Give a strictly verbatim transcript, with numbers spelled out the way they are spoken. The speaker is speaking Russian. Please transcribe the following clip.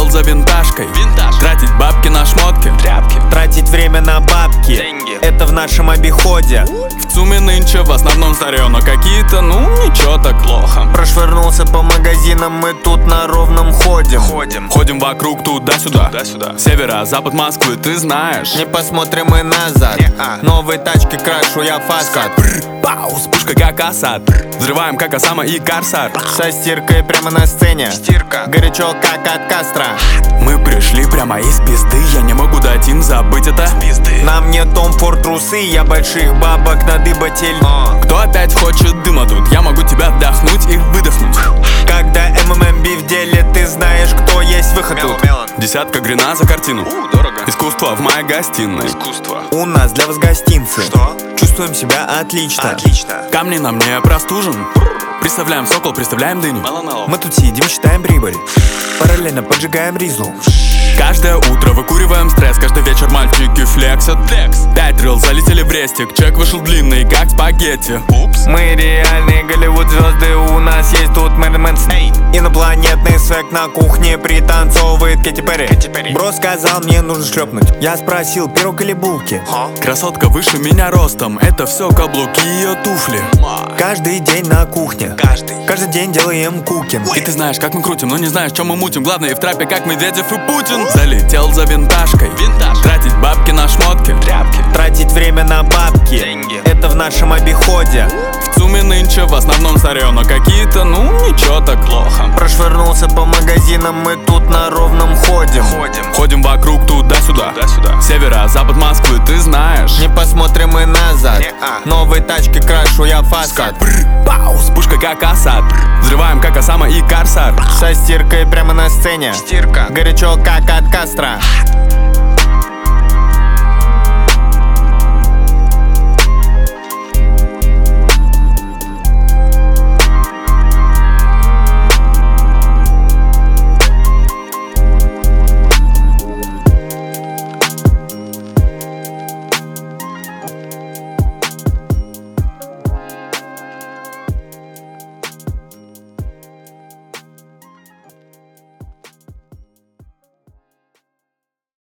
залетел за винтажкой. Винтаж. Тратить бабки на шмотки, тряпки. Тратить время на бабки, деньги. Это в нашем обиходе. В ЦУМе нынче в основном старье, но какие-то, ну, ничего так плохо. Прошвырнулся по магазинам, мы тут на ровном ходим. Ходим. Ходим вокруг туда-сюда, Туда-сюда. северо-запад Москвы, ты знаешь. Не посмотрим мы назад. Не-а. Новые тачки крашу я фасад. Пау, вспышка как осад. Взрываем как Осама и Корсар. Со стиркой прямо на сцене. Стирка. Горячо как от костра. Мы пришли прямо из пизды, я не могу дать им забыть это. Пизды. На мне Том Форд трусы, я больших бабок надыбатель. О. Кто опять хочет дыма тут? Я могу тебя вдохнуть и выдохнуть. Когда эм эм эм би в деле, ты знаешь, кто есть выход Мелон, тут. мелон. Десятка грина за картину. У, дорого. Искусство в моей гостиной. Искусство. У нас для вас гостинцы. Что? Чувствуем себя отлично. Отлично. Камни на мне простужен. Представляем сокол, представляем дыню. Мы тут сидим, считаем прибыль. Параллельно поджигаем ризу. Каждое утро выкуриваем стресс, каждый вечер мальчики флексят. Пять рил залетели в рестик, чек вышел длинный, как спагетти. Упс. Мы реальные Голливуд звезды, у нас есть тут Мэрилин Эй. Инопланетный свек на кухне пританцовывает Кэти Перри. Кэти Перри. Бро сказал, мне нужно шлепнуть. Я спросил, пирог или булки? Ха. Красотка выше меня ростом, это все каблуки ее туфли. Каждый день на кухне. Каждый. Каждый день делаем кукин. И ты знаешь, как мы крутим, но не знаешь, чем мы мутим. Главное, и в трапе, как Медведев и Путин. Залетел за винтажкой. Винтаж. Тратить бабки на шмотки, Тряпки. Тратить время на бабки, Деньги. Это в нашем обиходе. В ЦУМе нынче в основном старье, но какие-то, ну, ничего так плохо. Прошвырнулся по магазинам, мы тут на ровном ходим. Ходим. Ходим вокруг туда-сюда, Туда-сюда. северо-запад Москвы, ты знаешь. Не посмотрим мы назад. Не-а. Новые тачки крашу я фасад. Пау, вспышка как осад. Взрываем как Осама и Корсар. Со стиркой прямо на сцене. Стирка. Горячо как от костра.